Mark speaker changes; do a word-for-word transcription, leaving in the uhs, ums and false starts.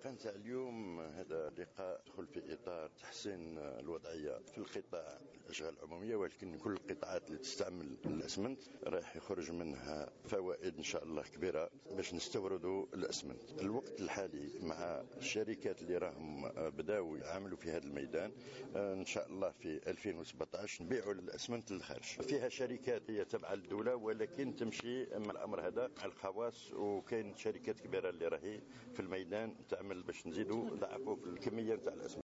Speaker 1: اللقاء نتاع اليوم هذا لقاء يدخل في إطار تحسين الوضعية في القطاع الأشغال العمومية، ولكن كل القطاعات اللي تستعمل الأسمنت راح يخرج منها فوائد إن شاء الله كبيرة باش نستوردوا الأسمنت. الوقت الحالي مع الشركات اللي راهم بداوا يعملوا في هذا الميدان إن شاء الله في ألفين وسبعطاش نبيعوا الأسمنت للخارج. فيها شركات هي تبع الدولة ولكن تمشي مع الأمر هذا مع الخواص، وكاين شركات كبيرة اللي راهي في الميدان تعمل باش نزيدوا ضعفوا في الكمية نتاع الأسمنت.